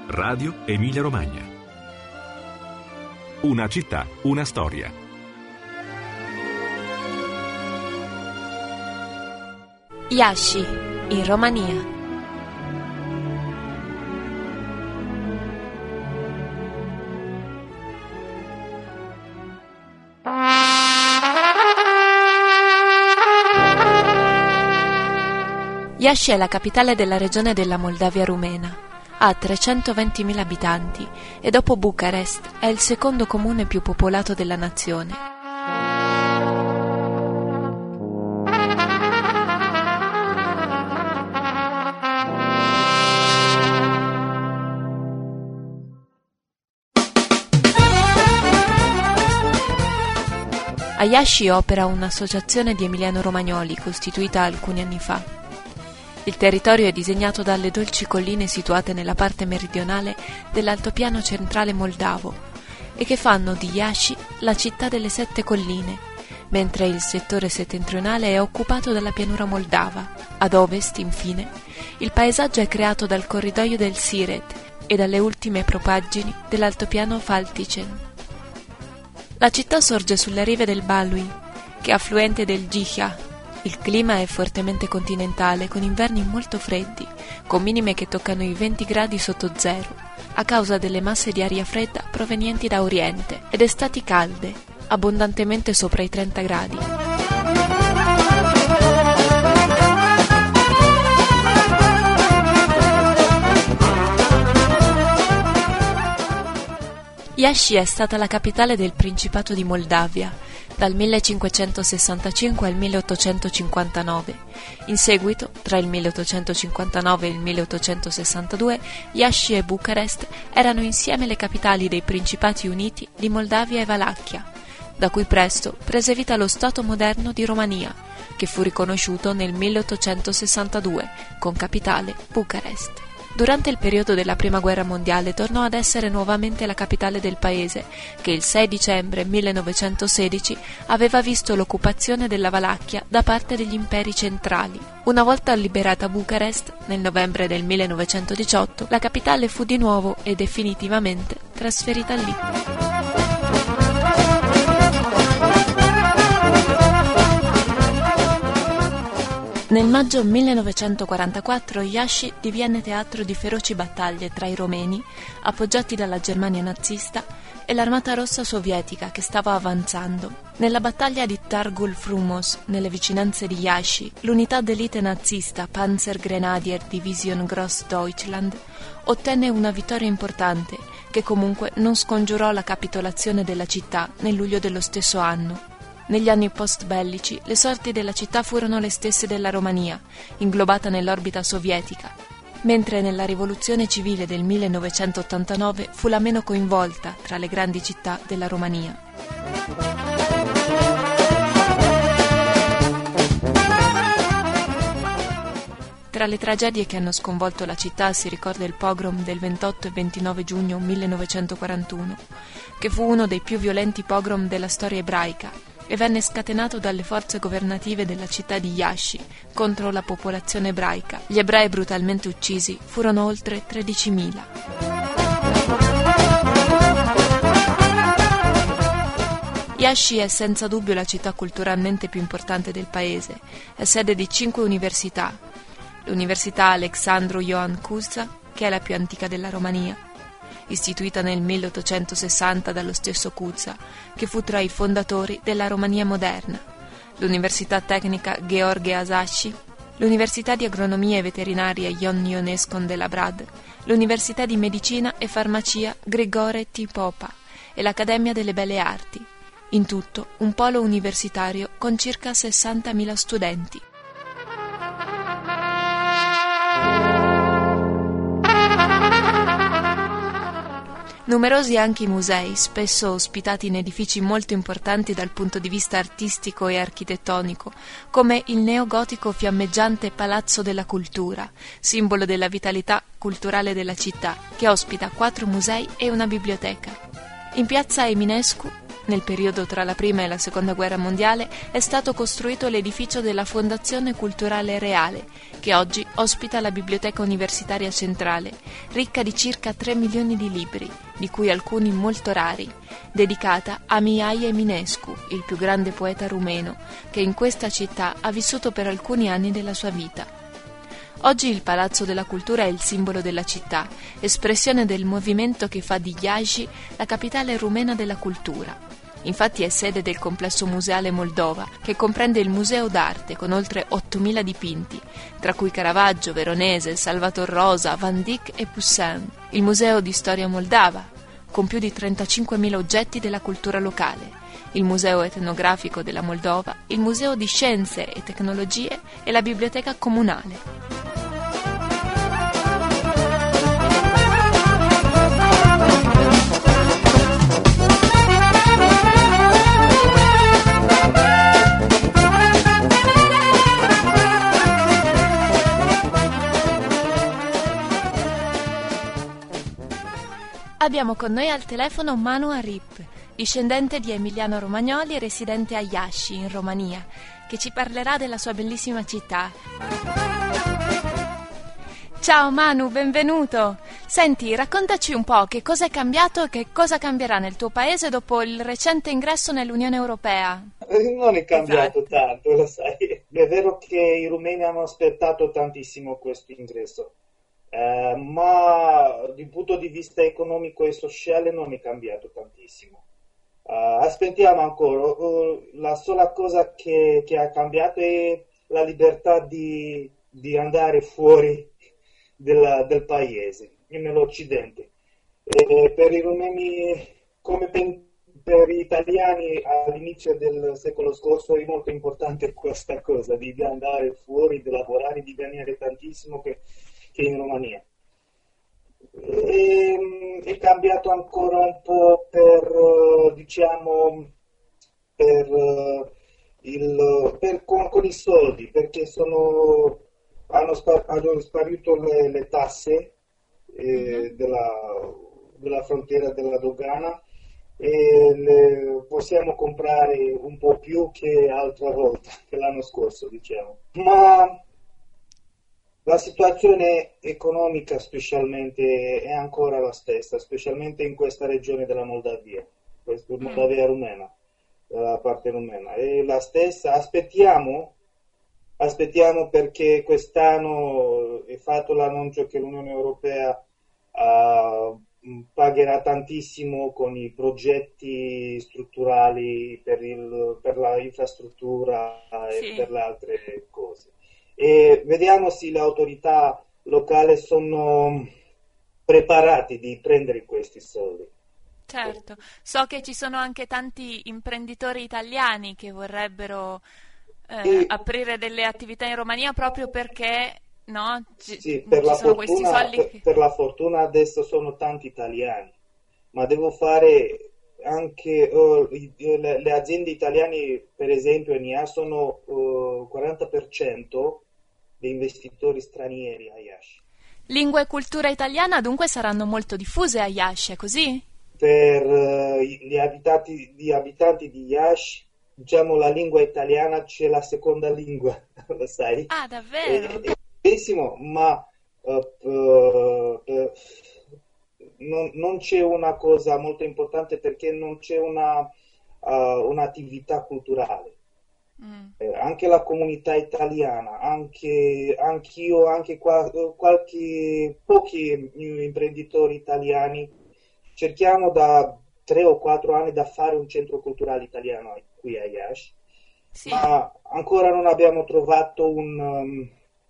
Radio Emilia Romagna. Una città, una storia. Iași, in Romania. Iași è la capitale della regione della Moldavia rumena. Ha 320.000 abitanti e dopo Bucarest è il secondo comune più popolato della nazione. A Iași opera un'associazione di emiliano-romagnoli costituita alcuni anni fa. Il territorio è disegnato dalle dolci colline situate nella parte meridionale dell'altopiano centrale moldavo e che fanno di Iași la città delle 7 colline, mentre il settore settentrionale è occupato dalla pianura moldava. Ad ovest, infine, il paesaggio è creato dal corridoio del Siret e dalle ultime propaggini dell'altopiano Falticen. La città sorge sulle rive del Balui, che è affluente del Gihia. Il clima è fortemente continentale, con inverni molto freddi, con minime che toccano i 20 gradi sotto zero, a causa delle masse di aria fredda provenienti da oriente, ed estati calde, abbondantemente sopra i 30 gradi. Iași è stata la capitale del Principato di Moldavia dal 1565 al 1859. In seguito, tra il 1859 e il 1862, Iași e Bucarest erano insieme le capitali dei Principati Uniti di Moldavia e Valacchia, da cui presto prese vita lo Stato moderno di Romania, che fu riconosciuto nel 1862 con capitale Bucarest. Durante il periodo della Prima Guerra Mondiale tornò ad essere nuovamente la capitale del paese, che il 6 dicembre 1916 aveva visto l'occupazione della Valacchia da parte degli imperi centrali. Una volta liberata Bucarest, nel novembre del 1918, la capitale fu di nuovo e definitivamente trasferita lì. Nel maggio 1944 Iași diviene teatro di feroci battaglie tra i romeni, appoggiati dalla Germania nazista, e l'Armata Rossa sovietica che stava avanzando. Nella battaglia di Targul Frumos, nelle vicinanze di Iași, l'unità d'elite nazista Panzergrenadier Division Grossdeutschland ottenne una vittoria importante che comunque non scongiurò la capitolazione della città nel luglio dello stesso anno. Negli anni post-bellici le sorti della città furono le stesse della Romania, inglobata nell'orbita sovietica, mentre nella rivoluzione civile del 1989 fu la meno coinvolta tra le grandi città della Romania. Tra le tragedie che hanno sconvolto la città si ricorda il pogrom del 28 e 29 giugno 1941, che fu uno dei più violenti pogrom della storia ebraica e venne scatenato dalle forze governative della città di Iași contro la popolazione ebraica. Gli ebrei brutalmente uccisi furono oltre 13.000. Iași è senza dubbio la città culturalmente più importante del paese, è sede di 5 università. L'Università Alexandru Ioan Cuza, che è la più antica della Romania, istituita nel 1860 dallo stesso Cuza, che fu tra i fondatori della Romania moderna, l'Università Tecnica Gheorghe Azashi, l'Università di Agronomia e Veterinaria Ion Ionescon de la Brad, l'Università di Medicina e Farmacia Grigore T. Popa e l'Accademia delle Belle Arti. In tutto un polo universitario con circa 60.000 studenti. Numerosi anche i musei, spesso ospitati in edifici molto importanti dal punto di vista artistico e architettonico, come il neogotico fiammeggiante Palazzo della Cultura, simbolo della vitalità culturale della città, che ospita 4 musei e una biblioteca. In piazza Eminescu, Nel periodo tra la Prima e la Seconda Guerra Mondiale è stato costruito l'edificio della Fondazione Culturale Reale, che oggi ospita la Biblioteca Universitaria Centrale, ricca di circa 3 milioni di libri, di cui alcuni molto rari, dedicata a Mihai Eminescu, il più grande poeta rumeno, che in questa città ha vissuto per alcuni anni della sua vita. Oggi il Palazzo della Cultura è il simbolo della città, espressione del movimento che fa di Iași la capitale rumena della cultura. Infatti è sede del complesso museale Moldova, che comprende il Museo d'Arte con oltre 8.000 dipinti, tra cui Caravaggio, Veronese, Salvator Rosa, Van Dyck e Poussin, il Museo di Storia Moldava, con più di 35.000 oggetti della cultura locale, il Museo etnografico della Moldova, il Museo di Scienze e Tecnologie e la Biblioteca Comunale. Abbiamo con noi al telefono Manu Arip, discendente di Emiliano Romagnoli e residente a Iași, in Romania, che ci parlerà della sua bellissima città. Ciao Manu, benvenuto! Senti, raccontaci un po' che cosa è cambiato e che cosa cambierà nel tuo paese dopo il recente ingresso nell'Unione Europea. Non è cambiato Esatto. tanto, lo sai. È vero che i rumeni hanno aspettato tantissimo questo ingresso. Ma dal punto di vista economico e sociale non è cambiato tantissimo. Aspettiamo ancora. La sola cosa che ha cambiato è la libertà di andare fuori del paese, nell'Occidente. Per i rumeni, come per gli italiani all'inizio del secolo scorso, è molto importante questa cosa, di andare fuori, di lavorare, di guadagnare tantissimo che in Romania. È cambiato ancora un po' con i soldi, perché hanno sparito le tasse della frontiera della dogana e possiamo comprare un po' più che altra volta, che l'anno scorso, diciamo. Ma la situazione economica specialmente è ancora la stessa, specialmente in questa regione della Moldavia, questa Moldavia rumena, la parte rumena. È la stessa, aspettiamo perché quest'anno è fatto l'annuncio che l'Unione Europea pagherà tantissimo con i progetti strutturali per la infrastruttura e per le altre cose. E vediamo se le autorità locali sono preparate di prendere questi soldi. Certo, so che ci sono anche tanti imprenditori italiani che vorrebbero aprire delle attività in Romania proprio perché sì, per ci sono questi soldi. Per la fortuna adesso sono tanti italiani, ma devo fare anche le aziende italiane, per esempio in Iași, sono 40% di investitori stranieri a Iași. Lingua e cultura italiana dunque saranno molto diffuse a Iași, è così? Per gli abitanti di Iași, diciamo, la lingua italiana c'è la seconda lingua, lo sai? Ah, davvero? È bellissimo, ma non c'è una cosa molto importante perché non c'è un'attività culturale. Anche la comunità italiana, anch'io, anche pochi imprenditori italiani cerchiamo da 3 o 4 anni da fare un centro culturale italiano qui a Iași, ma ancora non abbiamo trovato un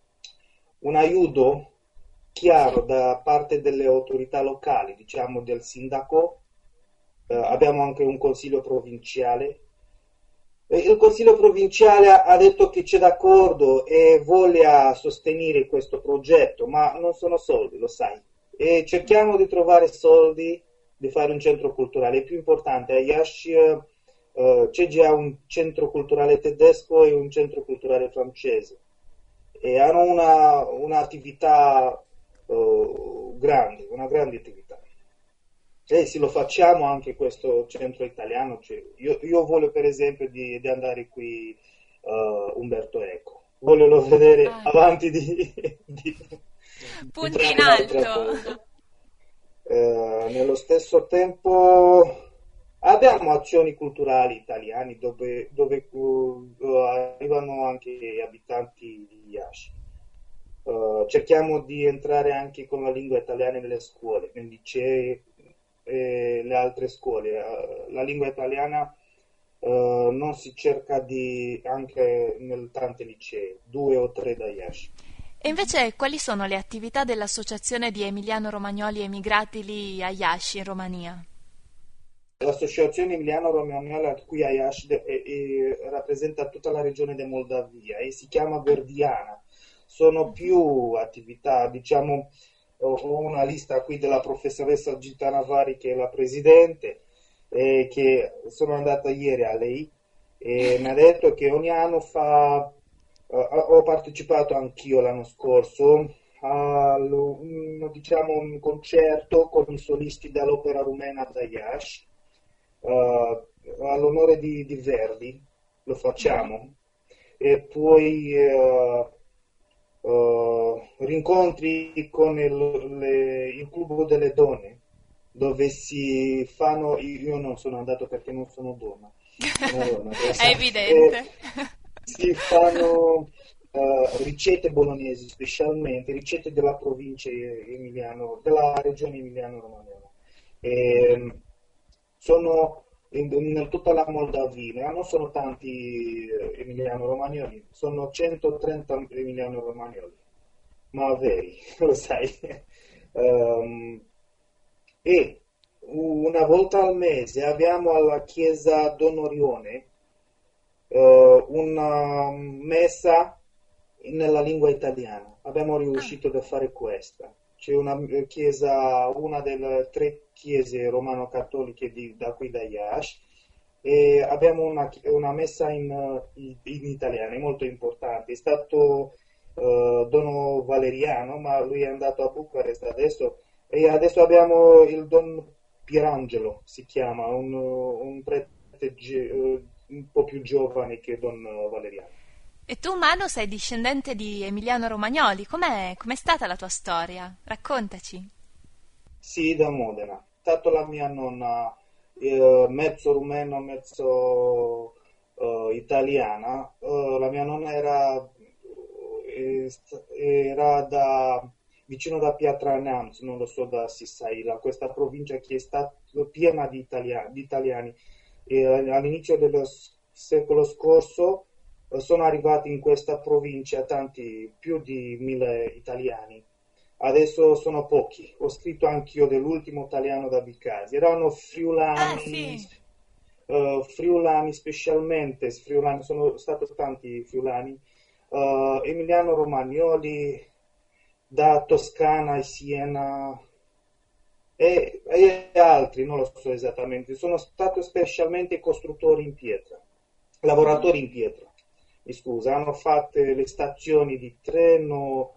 aiuto chiaro da parte delle autorità locali, diciamo del sindaco. Abbiamo anche un consiglio provinciale. Il consiglio provinciale ha detto che c'è d'accordo e voglia sostenere questo progetto, ma non sono soldi, lo sai. E cerchiamo di trovare soldi di fare un centro culturale. È più importante, a Iași c'è già un centro culturale tedesco e un centro culturale francese e hanno un'attività grande, una grande attività. Sì, lo facciamo anche questo centro italiano. Cioè, io voglio per esempio di andare qui Umberto Eco. Voglio vedere Ah, avanti di punti in trovare un'altra alto. cosa. Nello stesso tempo abbiamo azioni culturali italiane dove arrivano anche gli abitanti di Iași. Cerchiamo di entrare anche con la lingua italiana nelle scuole, nei licei e le altre scuole. La lingua italiana non si cerca di anche nel tanti licei, due o tre da Iași. E invece quali sono le attività dell'Associazione di Emiliano-Romagnoli emigrati lì a Iași, in Romania? L'associazione Emiliano Romagnola qui a Iași rappresenta tutta la regione di Moldavia e si chiama Verdiana. Sono più attività, diciamo, ho una lista qui della professoressa Gita Navari che è la presidente, che sono andata ieri a lei e mi ha detto che ogni anno ho partecipato anch'io l'anno scorso diciamo, un concerto con i solisti dell'Opera Rumena da Iași all'onore di Verdi, lo facciamo, e poi rincontri con il Club delle Donne, dove si fanno, io non sono andato perché non sono donna, lo È sai, evidente. si fanno ricette bolognesi, specialmente ricette della provincia della regione Emiliano-Romagnola. Sono in tutta la Moldavia, non sono tanti emiliano-romagnoli, sono 130 emiliano-romagnoli, ma veri, lo sai. E una volta al mese abbiamo alla chiesa Don Orione una messa nella lingua italiana. Abbiamo Ah, riuscito a fare questa. C'è una chiesa, una delle tre chiese romano-cattoliche da qui da Iași, e abbiamo una messa in italiano, è molto importante. È stato Dono Valeriano, ma lui è andato a Bucarest adesso, e adesso abbiamo il Don Pierangelo, si chiama, un prete un po' più giovane che Don Valeriano. e tu, Manu, sei discendente di Emiliano Romagnoli. Com'è stata la tua storia? Raccontaci. Sì, da Modena. Tanto la mia nonna, mezzo rumeno, mezzo italiana, la mia nonna era vicino da Pietra Neamț, non lo so da Sisaila, questa provincia che è stata piena di italiani. E all'inizio del secolo scorso sono arrivati in questa provincia tanti, più di 1000 italiani. Adesso sono pochi. Ho scritto anch'io dell'ultimo italiano da Bicasi. Erano Ah, friulani, sì. friulani specialmente, friulani, sono stati tanti friulani, Emiliano Romagnoli, da Toscana e Siena e altri, non lo so esattamente. Sono stati specialmente costruttori in pietra, lavoratori in pietra. Mi scusa, hanno fatto le stazioni di treno,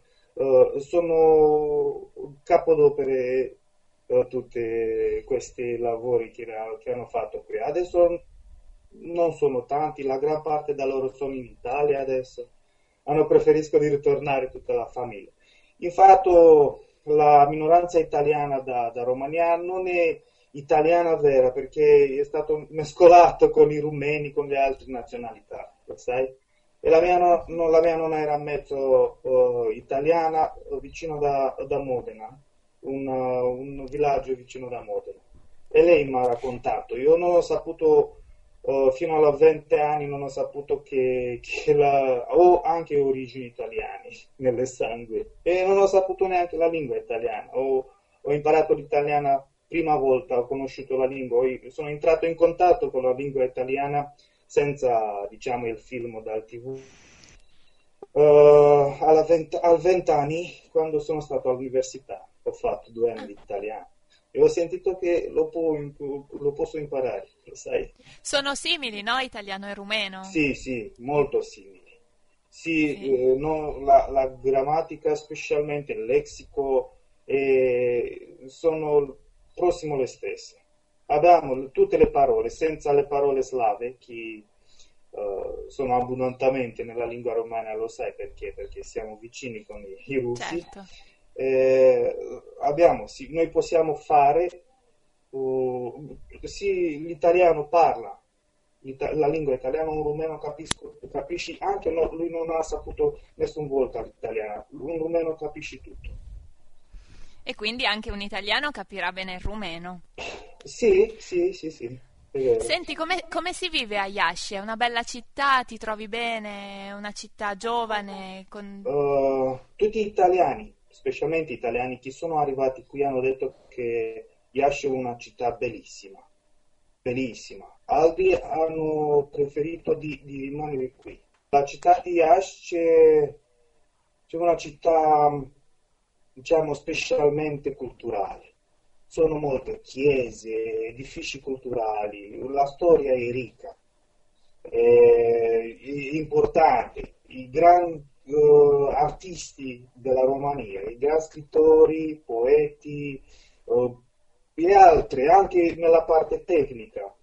sono capodopere tutti questi lavori che hanno fatto qui. Adesso non sono tanti, la gran parte da loro sono in Italia adesso. Hanno preferito di ritornare tutta la famiglia. Infatti la minoranza italiana da Romania non è italiana vera perché è stato mescolato con i rumeni, con le altre nazionalità, lo sai? E la mia nonna era mezzo italiana, vicino da Modena, un villaggio vicino da Modena. E lei mi ha raccontato, io non ho saputo, fino a 20 anni, non ho saputo che ho anche origini italiane nelle sangue e non ho saputo neanche la lingua italiana. Ho imparato l'italiana prima volta, ho conosciuto la lingua, sono entrato in contatto con la lingua italiana senza, diciamo, il film dal TV. Al 20 anni, quando sono stato all'università, ho fatto 2 anni di italiano e ho sentito che lo posso imparare, lo sai? Sono simili, no? Italiano e rumeno. Sì, sì, molto simili. Sì, Sì. no, la grammatica, specialmente il lessico, sono prossimo le stesse. Abbiamo tutte le parole, senza le parole slave, che sono abbondantemente nella lingua romana, lo sai perché siamo vicini con i russi. Certo. Sì, noi possiamo fare, sì, l'italiano parla, la lingua italiana, un rumeno capisci anche, no, lui non ha saputo nessun volta l'italiano, un rumeno capisci tutto. E quindi anche un italiano capirà bene il rumeno. Sì, è vero. Senti, come si vive a Iași? È una bella città, ti trovi bene? È una città giovane? Tutti italiani, specialmente italiani che sono arrivati qui, hanno detto che Iași è una città bellissima, bellissima. Altri hanno preferito di rimanere qui. La città di Iași c'è una città, diciamo, specialmente culturale. Sono molte chiese, edifici culturali, la storia è ricca, è importante. I grandi artisti della Romania, i grandi scrittori, poeti e altri, anche nella parte tecnica,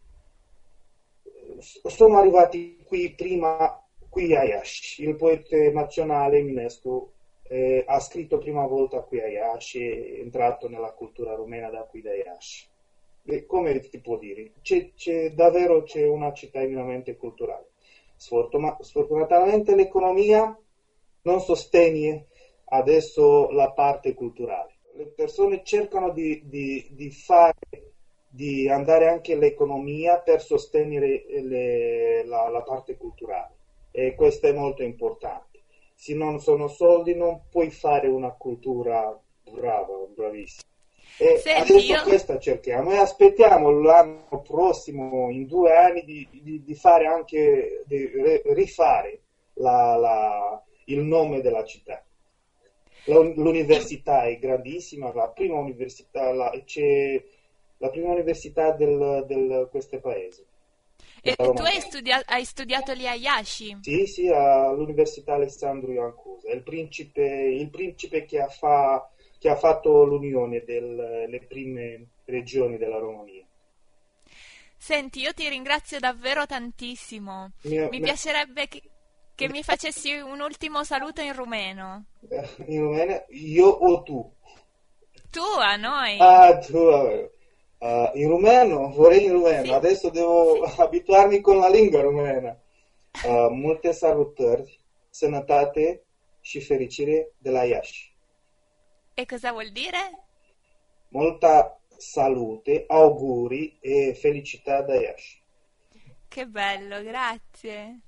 sono arrivati qui a Iași. Il poeta nazionale Eminescu ha scritto prima volta qui a Iași, è entrato nella cultura rumena da qui da Iași. Come ti può dire? Davvero c'è una città eminamente culturale. Sfortunatamente l'economia non sostiene adesso la parte culturale. Le persone cercano di andare anche l'economia per sostenere la parte culturale, e questo è molto importante. Se non sono soldi non puoi fare una cultura bravissima. E Senti, adesso questa cerchiamo e aspettiamo l'anno prossimo, in 2 anni, di fare anche, di rifare il nome della città. L'università è grandissima, la prima università, c'è la prima università del questo paese. E tu hai studiato lì a Iași? Sì, all'Università Alessandro Ioan Cuza, il principe che ha fatto l'unione delle prime regioni della Romania. Senti, io ti ringrazio davvero tantissimo. Mi piacerebbe che mi facessi un ultimo saluto in rumeno. In rumeno? Io o tu? Tu a noi. Ah, tu. In rumeno? Vorrei in rumeno. Sì. Adesso devo abituarmi con la lingua rumena. Multe salutări, sănătate și fericire de la Iași. E cosa vuol dire? Molta salute, auguri e felicità da Iași. Che bello, grazie.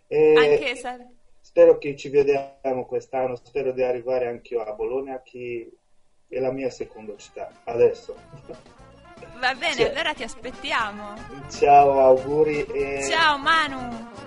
Spero che ci vediamo quest'anno, spero di arrivare anche io a Bologna, che è la mia seconda città, adesso. Va bene, allora ti aspettiamo. Ciao, auguri e... Ciao Manu.